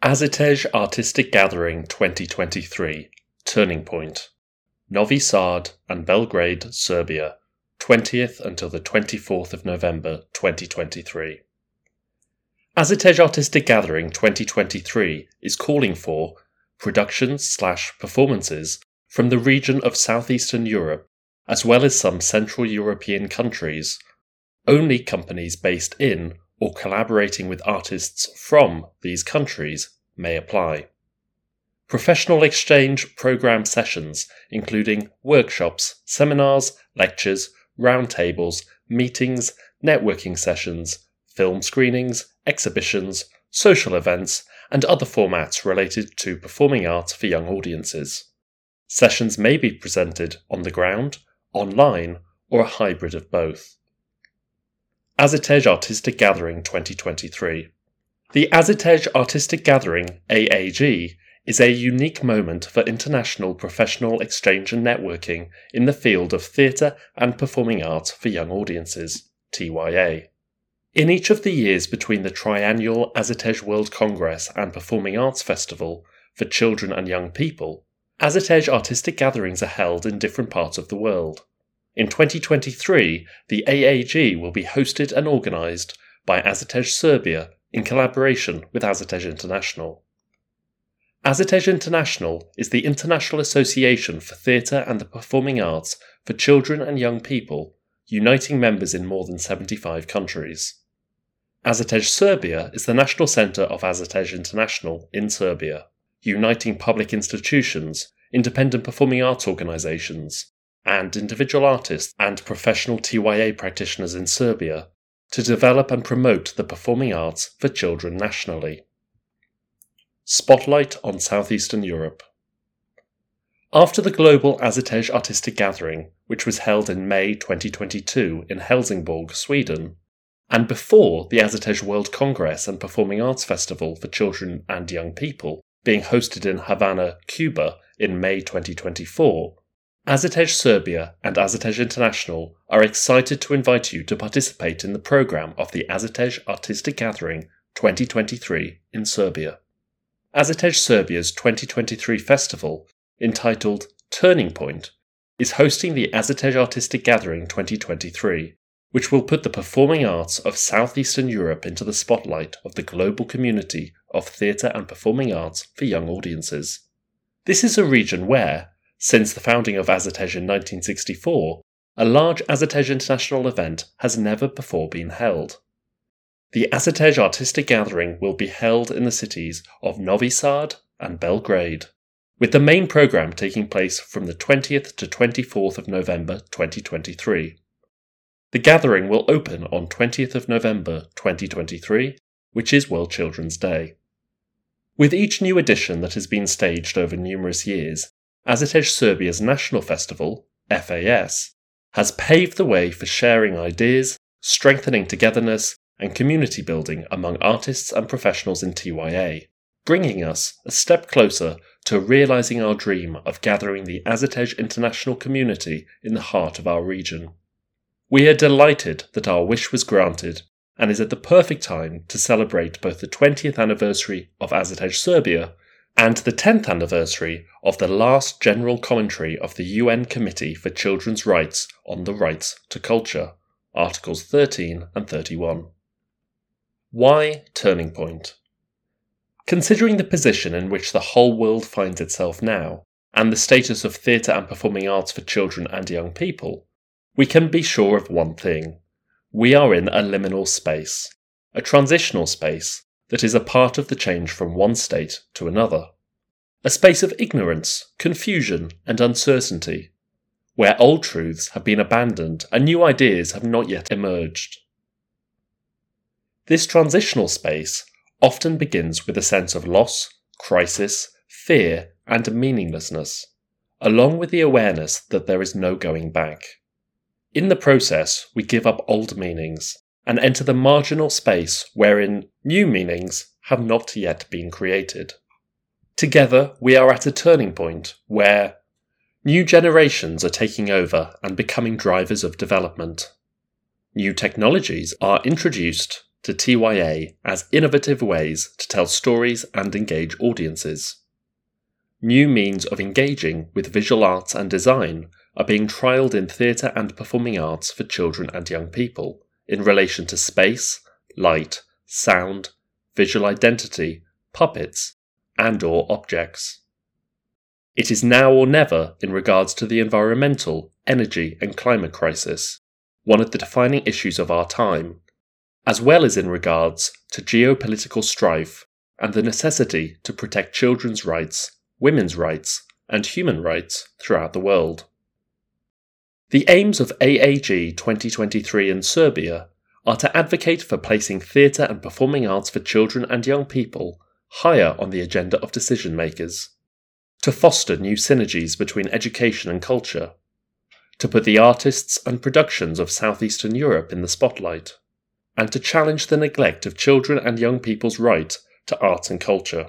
Azitej Artistic Gathering 2023 Turning Point Novi Sad and Belgrade, Serbia, 20th until the 24th of November 2023. Azitej Artistic Gathering 2023 is calling for productions/performances from the region of southeastern Europe, as well as some Central European countries. Only companies based in or collaborating with artists from these countries may apply. Professional exchange program sessions, including workshops, seminars, lectures, roundtables, meetings, networking sessions, film screenings, exhibitions, social events, and other formats related to performing arts for young audiences. Sessions may be presented on the ground, online, or a hybrid of both. Azitej Artistic Gathering 2023. The Azitej Artistic Gathering, AAG, is a unique moment for international professional exchange and networking in the field of theatre and performing arts for young audiences, TYA. In each of the years between the triannual Azitej World Congress and Performing Arts Festival for children and young people, Azitej Artistic Gatherings are held in different parts of the world. In 2023, the AAG will be hosted and organised by Azitej Serbia in collaboration with Azitej International. Azitej International is the international association for theatre and the performing arts for children and young people, uniting members in more than 75 countries. Azitej Serbia is the national centre of Azitej International in Serbia, uniting public institutions, independent performing arts organisations, and individual artists and professional TYA practitioners in Serbia to develop and promote the performing arts for children nationally. Spotlight on Southeastern Europe. After the global Azitej Artistic Gathering, which was held in May 2022 in Helsingborg, Sweden, and before the Azitej World Congress and Performing Arts Festival for children and young people, being hosted in Havana, Cuba in May 2024, Azitej Serbia and Azitej International are excited to invite you to participate in the programme of the Azitej Artistic Gathering 2023 in Serbia. Azitej Serbia's 2023 festival, entitled Turning Point, is hosting the Azitej Artistic Gathering 2023, which will put the performing arts of Southeastern Europe into the spotlight of the global community of theatre and performing arts for young audiences. This is a region where, since the founding of Azitej in 1964, a large Azitej International event has never before been held. The Azitej Artistic Gathering will be held in the cities of Novi Sad and Belgrade, with the main programme taking place from the 20th to 24th of November 2023. The gathering will open on 20th of November 2023, which is World Children's Day. With each new edition that has been staged over numerous years, Azitej Serbia's National Festival, FAS, has paved the way for sharing ideas, strengthening togetherness, and community building among artists and professionals in TYA, bringing us a step closer to realising our dream of gathering the Azitej international community in the heart of our region. We are delighted that our wish was granted, and is at the perfect time to celebrate both the 20th anniversary of Azitej Serbia and the 10th anniversary of the last general commentary of the UN Committee for Children's Rights on the Rights to Culture, Articles 13 and 31. Why Turning Point? Considering the position in which the whole world finds itself now, and the status of theatre and performing arts for children and young people, we can be sure of one thing. We are in a liminal space, a transitional space that is a part of the change from one state to another. A space of ignorance, confusion, and uncertainty, where old truths have been abandoned and new ideas have not yet emerged. This transitional space often begins with a sense of loss, crisis, fear, and meaninglessness, along with the awareness that there is no going back. In the process, we give up old meanings and enter the marginal space wherein new meanings have not yet been created. Together, we are at a turning point where new generations are taking over and becoming drivers of development. New technologies are introduced to TYA as innovative ways to tell stories and engage audiences. New means of engaging with visual arts and design are being trialled in theatre and performing arts for children and young people in relation to space, light, sound, visual identity, puppets, and/or objects. It is now or never in regards to the environmental, energy and climate crisis, one of the defining issues of our time, as well as in regards to geopolitical strife and the necessity to protect children's rights, women's rights, and human rights throughout the world. The aims of AAG 2023 in Serbia are to advocate for placing theatre and performing arts for children and young people higher on the agenda of decision makers, to foster new synergies between education and culture, to put the artists and productions of Southeastern Europe in the spotlight, and to challenge the neglect of children and young people's right to arts and culture.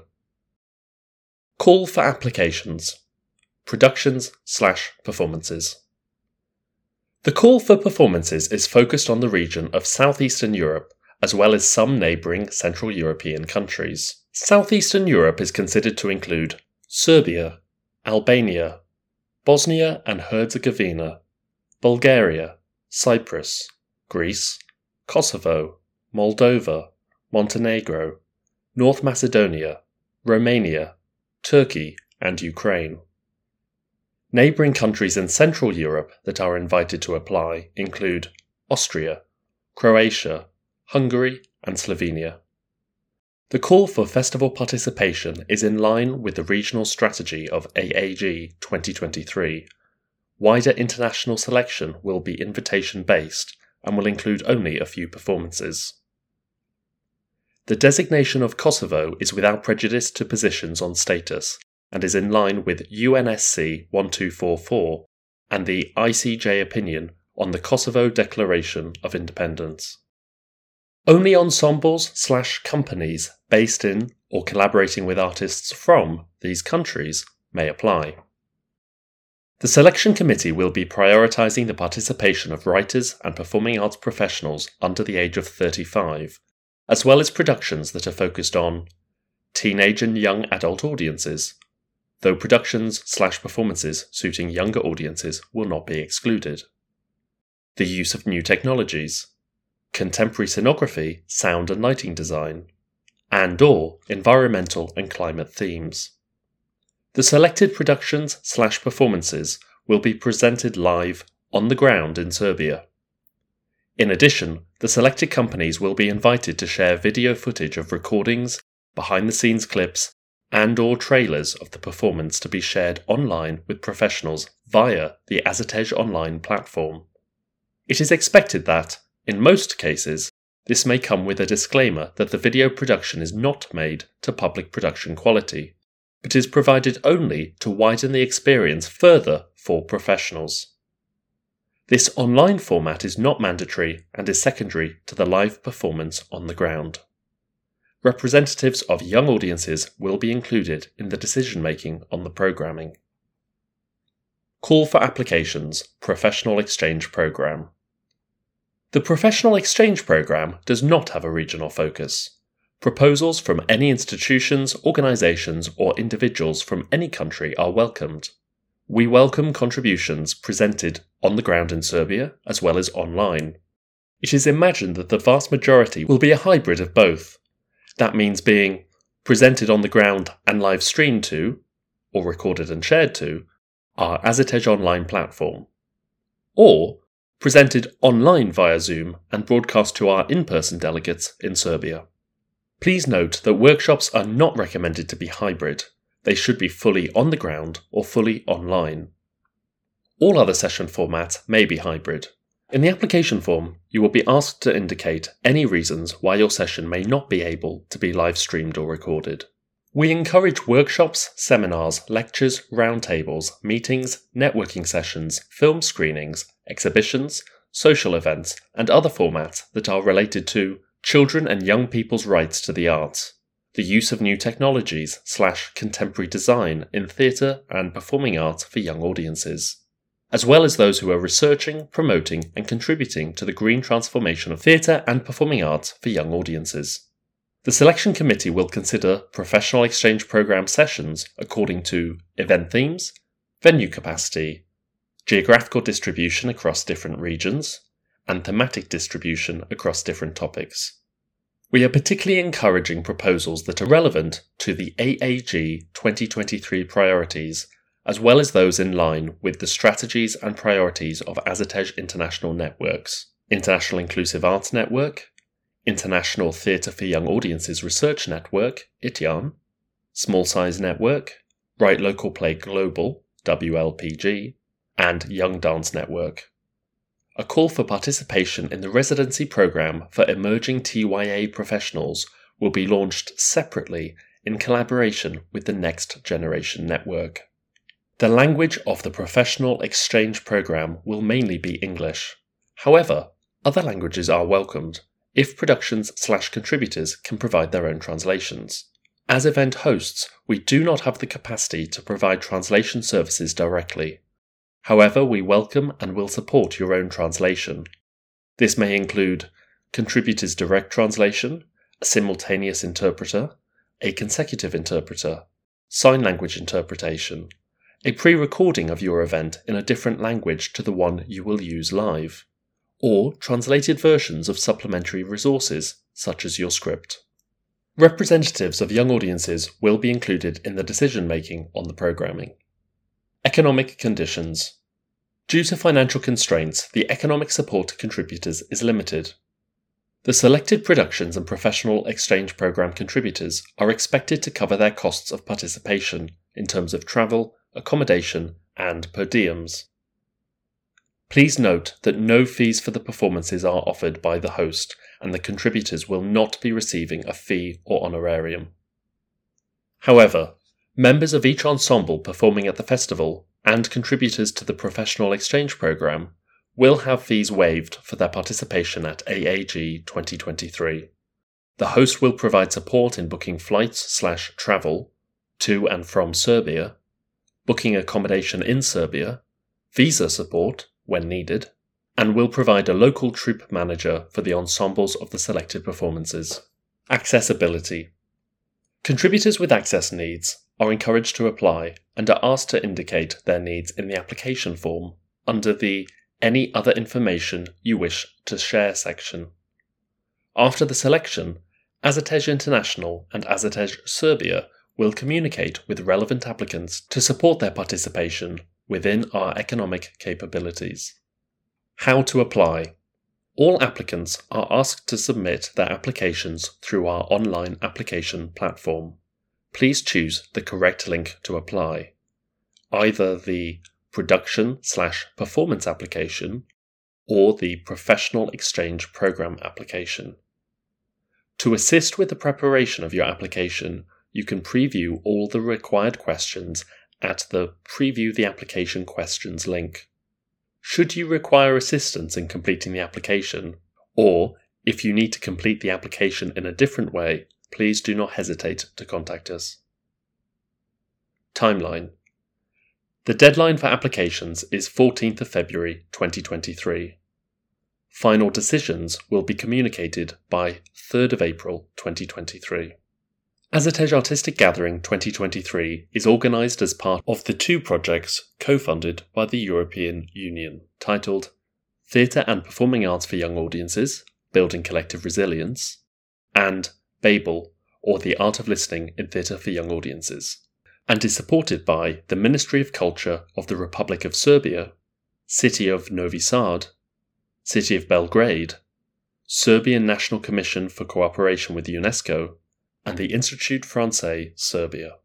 Call for applications. Productions/performances. The call for performances is focused on the region of Southeastern Europe as well as some neighbouring Central European countries. Southeastern Europe is considered to include Serbia, Albania, Bosnia and Herzegovina, Bulgaria, Cyprus, Greece, Kosovo, Moldova, Montenegro, North Macedonia, Romania, Turkey, and Ukraine. Neighbouring countries in Central Europe that are invited to apply include Austria, Croatia, Hungary, and Slovenia. The call for festival participation is in line with the regional strategy of AAG 2023. Wider international selection will be invitation-based and will include only a few performances. The designation of Kosovo is without prejudice to positions on status and is in line with UNSC 1244 and the ICJ opinion on the Kosovo Declaration of Independence. Only ensembles/companies based in or collaborating with artists from these countries may apply. The selection committee will be prioritising the participation of writers and performing arts professionals under the age of 35, as well as productions that are focused on teenage and young adult audiences, though productions/performances suiting younger audiences will not be excluded. The use of new technologies, contemporary scenography, sound and lighting design, and/or environmental and climate themes. The selected productions/performances will be presented live on the ground in Serbia. In addition, the selected companies will be invited to share video footage of recordings, behind-the-scenes clips, and/or trailers of the performance to be shared online with professionals via the Azatej Online platform. It is expected that, in most cases, this may come with a disclaimer that the video production is not made to public production quality, but is provided only to widen the experience further for professionals. This online format is not mandatory and is secondary to the live performance on the ground. Representatives of young audiences will be included in the decision-making on the programming. Call for applications, Professional Exchange Programme. The Professional Exchange Programme does not have a regional focus. Proposals from any institutions, organisations, or individuals from any country are welcomed. We welcome contributions presented on the ground in Serbia as well as online. It is imagined that the vast majority will be a hybrid of both. That means being presented on the ground and live streamed to, or recorded and shared to, our Azatej Online platform, or presented online via Zoom and broadcast to our in-person delegates in Serbia. Please note that workshops are not recommended to be hybrid. They should be fully on the ground or fully online. All other session formats may be hybrid. In the application form, you will be asked to indicate any reasons why your session may not be able to be live streamed or recorded. We encourage workshops, seminars, lectures, roundtables, meetings, networking sessions, film screenings, exhibitions, social events, and other formats that are related to children and young people's rights to the arts, the use of new technologies/contemporary design in theatre and performing arts for young audiences, as well as those who are researching, promoting, and contributing to the green transformation of theatre and performing arts for young audiences. The selection committee will consider professional exchange programme sessions according to event themes, venue capacity, geographical distribution across different regions, and thematic distribution across different topics. We are particularly encouraging proposals that are relevant to the AAG 2023 priorities, as well as those in line with the strategies and priorities of AZETEJ International Networks, International Inclusive Arts Network, International Theatre for Young Audiences Research Network, ITYAN, Small Size Network, Right Local Play Global, WLPG, and Young Dance Network. A call for participation in the residency programme for emerging TYA professionals will be launched separately in collaboration with the Next Generation Network. The language of the professional exchange programme will mainly be English. However, other languages are welcomed if productions/contributors can provide their own translations. As event hosts, we do not have the capacity to provide translation services directly. However, we welcome and will support your own translation. This may include contributors' direct translation, a simultaneous interpreter, a consecutive interpreter, sign language interpretation, a pre-recording of your event in a different language to the one you will use live, or translated versions of supplementary resources, such as your script. Representatives of young audiences will be included in the decision-making on the programming. Economic conditions. Due to financial constraints, the economic support to contributors is limited. The selected productions and professional exchange programme contributors are expected to cover their costs of participation in terms of travel, accommodation, and per diems. Please note that no fees for the performances are offered by the host, and the contributors will not be receiving a fee or honorarium. However, members of each ensemble performing at the festival and contributors to the professional exchange programme will have fees waived for their participation at AAG 2023. The host will provide support in booking flights/travel to and from Serbia, booking accommodation in Serbia, visa support when needed, and will provide a local troupe manager for the ensembles of the selected performances. Accessibility. Contributors with access needs are encouraged to apply and are asked to indicate their needs in the application form under the Any Other Information You Wish to Share section. After the selection, AZETEJ International and AZETEJ Serbia will communicate with relevant applicants to support their participation within our economic capabilities. How to apply. All applicants are asked to submit their applications through our online application platform. Please choose the correct link to apply, either the production/performance application or the professional exchange program application. To assist with the preparation of your application, you can preview all the required questions at the Preview the Application Questions link. Should you require assistance in completing the application, or if you need to complete the application in a different way, please do not hesitate to contact us. Timeline. The deadline for applications is 14th of February 2023. Final decisions will be communicated by 3rd of April 2023. AZETEJ Artistic Gathering 2023 is organised as part of the two projects co-funded by the European Union, titled Theatre and Performing Arts for Young Audiences, Building Collective Resilience, and Babel, or the Art of Listening in Theatre for Young Audiences, and is supported by the Ministry of Culture of the Republic of Serbia, City of Novi Sad, City of Belgrade, Serbian National Commission for Cooperation with UNESCO, and the Institut Français Serbia.